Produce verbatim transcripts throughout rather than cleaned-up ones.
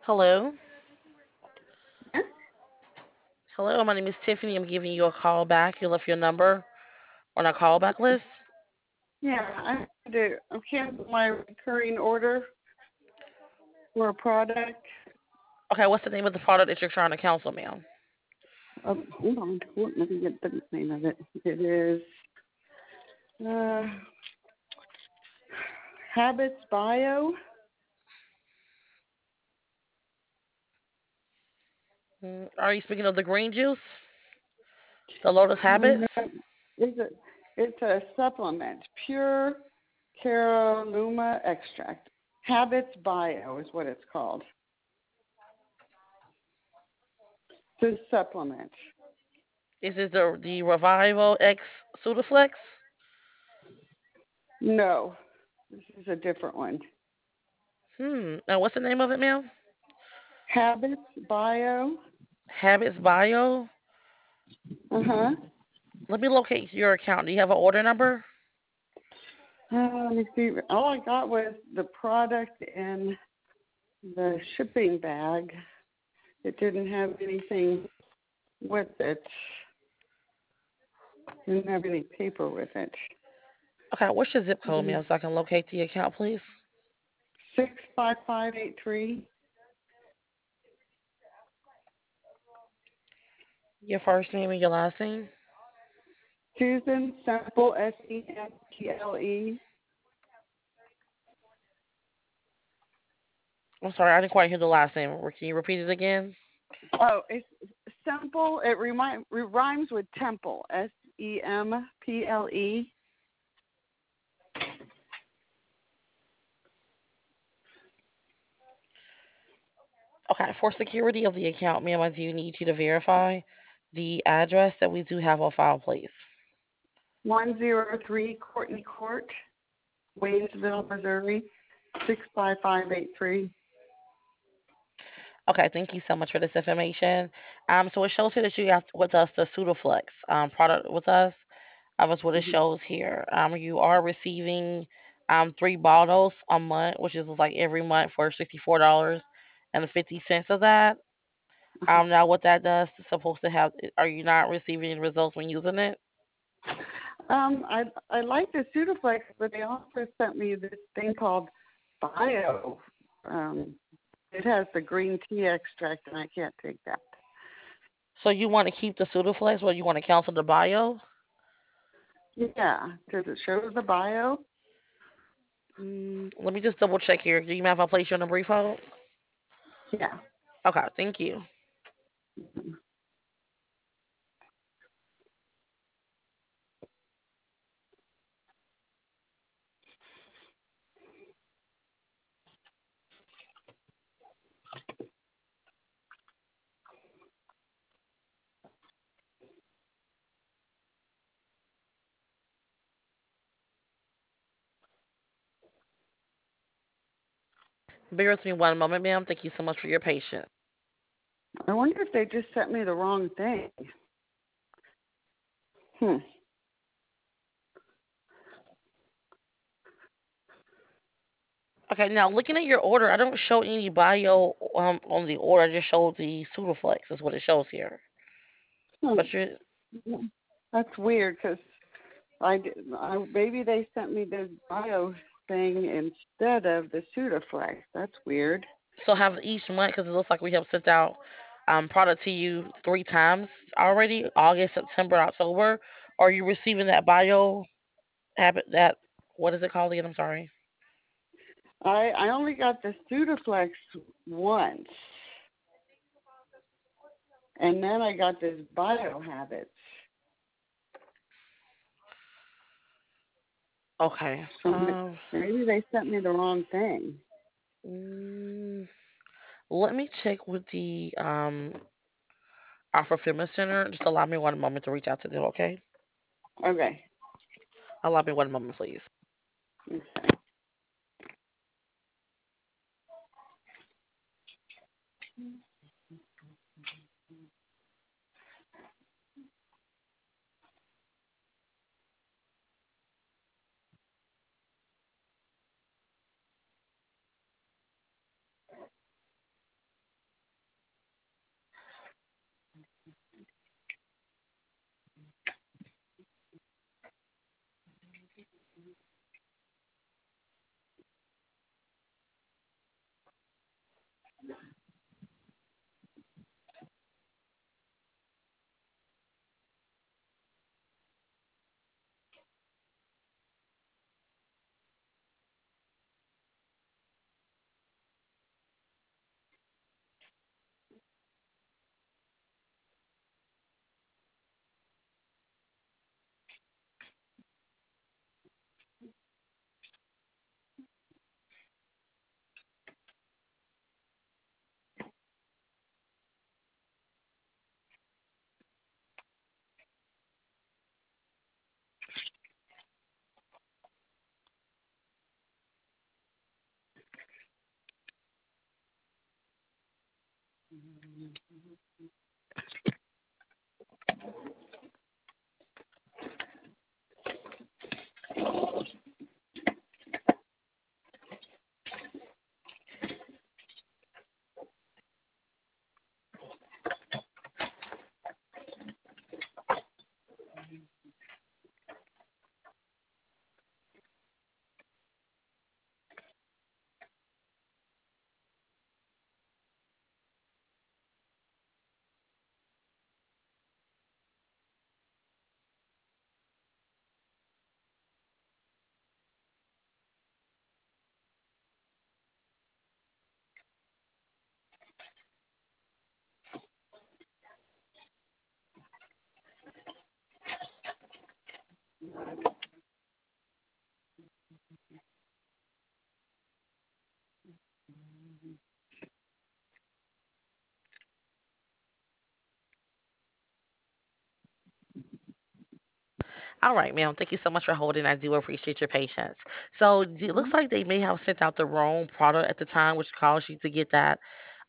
Hello. Yes. Hello, my name is Tiffany. I'm giving you a call back. You left your number on our callback list. Yeah, I had to cancel my recurring order for a product. Okay, what's the name of the product that you're trying to cancel, ma'am? Uh, hold on, hold- let me get the name of it. It is uh, Habits Bio. Mm, Are you speaking of the green juice? The Lotus No, Habits? It's a, it's a supplement, pure Caroluma extract. Habits Bio is what it's called. It's a supplement. Is it the the Revival X Sudaflex? No, this is a different one. Hmm. Now, what's the name of it, ma'am? Habits Bio. Habits Bio. Uh huh. Let me locate your account. Do you have an order number? Uh, let me see. All I got was the product in the shipping bag. It didn't have anything with it. Didn't have any paper with it. Okay, what's your zip code, Mm, ma'am, so I can locate the account, please? Six five five eight three. Your first name and your last name? Susan Semple, S E M P L E. I'm sorry, I didn't quite hear the last name. Can you repeat it again? Oh, it's simple. It remind, it rhymes with temple. S E M P L E. Okay, for security of the account, ma'am, I do need you to verify the address that we do have on file, please. One zero three Courtney Court, Waynesville, Missouri. Six five five eight three. Okay, thank you so much for this information. Um, so it shows here that you got with us the Sudaflex um, product with us. That was what it shows here. Um, you are receiving um, three bottles a month, which is like every month for sixty-four dollars and fifty cents of that. Um, now what that does is supposed to have. Are you not receiving any results when using it? Um, I I like the Sudaflex, but they also sent me this thing called Bio. Um, it has the green tea extract, and I can't take that. So you want to keep the Sudaflex, or you want to cancel the bio? Yeah, does it show the Bio? Mm, let me just double check here. Do you mind if I place you on a brief hold? Yeah. Okay, thank you. Bear with me one moment, ma'am. Thank you so much for your patience. I wonder if they just sent me the wrong thing. Hmm. Okay, now looking at your order, I don't show any bio um, on the order. I just show the Sudaflex. Is what it shows here. But Hmm. you That's weird because I, did- I maybe they sent me the Bio thing instead of the Sudaflex. That's weird. so have each month because it looks like we have sent out um, product to you three times already: August, September, October. Are you receiving that bio habit? That what is it called again? I'm sorry. I I only got the Sudaflex once, and then I got this Biohabits. Okay. So Um. maybe they sent me the wrong thing. mm, Let me check with the um our fulfillment center. Just allow me one moment to reach out to them. Okay. Okay. Allow me one moment, please. All right, ma'am. Thank you so much for holding. I do appreciate your patience. So it looks like they may have sent out the wrong product at the time, which caused you to get that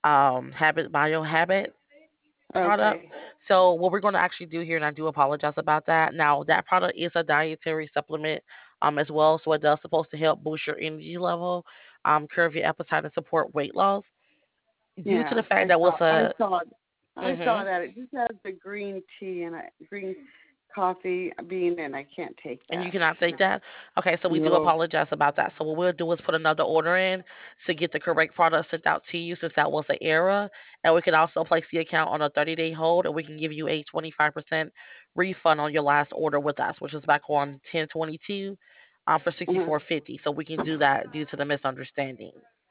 um habit bio habit product. Okay. So what we're going to actually do here, and I do apologize about that. Now that product is a dietary supplement um as well, so it does supposed to help boost your energy level, um, curb your appetite, and support weight loss. Due to the Yeah, fact I that saw. was I a saw. I mhm. saw that it just has the green tea and a green coffee bean, and I can't take And you that. cannot take that? Okay, so we do No. apologize about that. So what we'll do is put another order in to get the correct product sent out to you since that was an error. And we can also place the account on a thirty day hold and we can give you a twenty-five percent refund on your last order with us, which was back on ten twenty-two um, for Uh-huh. sixty-four fifty. So we can do that due to the misunderstanding.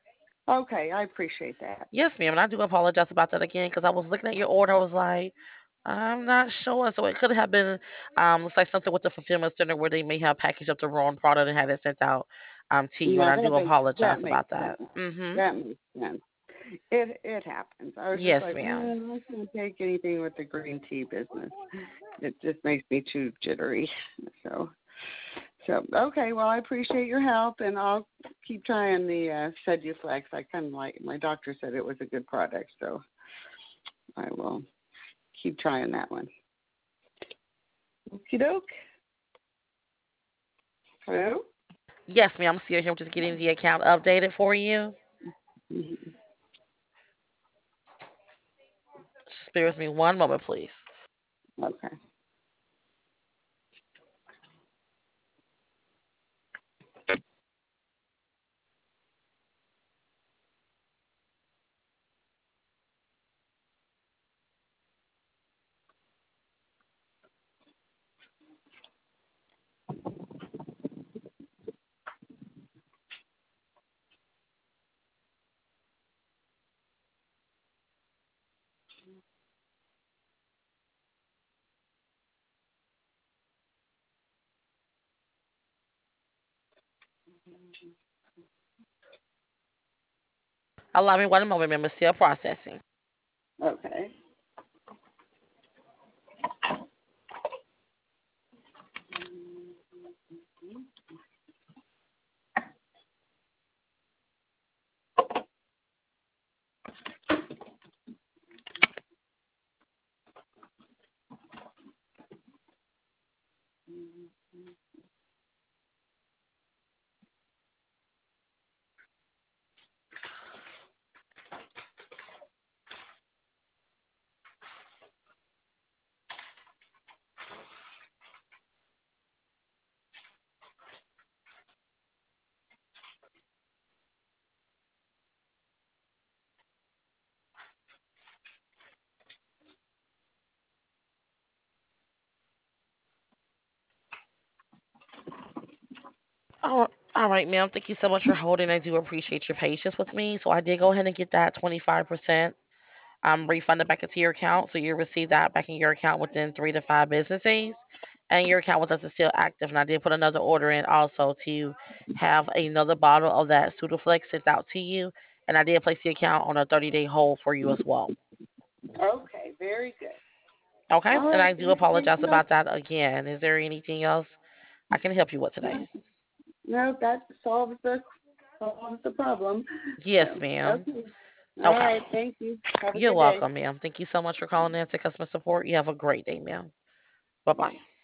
Okay, I appreciate that. Yes, ma'am, and I do apologize about that again because I was looking at your order. I was like, I'm not sure. So it could have been, um, looks like something with the fulfillment center where they may have packaged up the wrong product and had it sent out um, to you. And Yeah, I that do makes that apologize makes about that. sense. hmm That makes sense. It it happens. I was just Yes, like, ma'am. mm, I can't take anything with the green tea business. It just makes me too jittery. So so okay. Well, I appreciate your help, and I'll keep trying the uh, Seduflex. I kind of like my doctor said it was a good product, so I will keep trying that one. Okie doke. Hello. Yes, ma'am. I'm still here. I'm just getting the account updated for you. Mhm. Just bear with me one moment, please. Okay. Allow me one moment, ma'am. It's still processing. Okay. All all right, ma'am. Thank you so much for holding. I do appreciate your patience with me. So I did go ahead and get that twenty-five percent um, refunded back into your account. So you'll receive that back in your account within three to five business days. And your account with us is still active. And I did put another order in also to have another bottle of that Sudaflex sent out to you. And I did place the account on a thirty day hold for you as well. Okay. Very good. Okay? All And right. I do Thank you very apologize much. about that again. Is there anything else I can help you with today? No, no, that solves the solves the problem. Yes, So ma'am. okay. All Okay. right. Thank you. Have a You're good day. welcome, ma'am. Thank you so much for calling in to customer support. You have a great day, ma'am. Bye bye.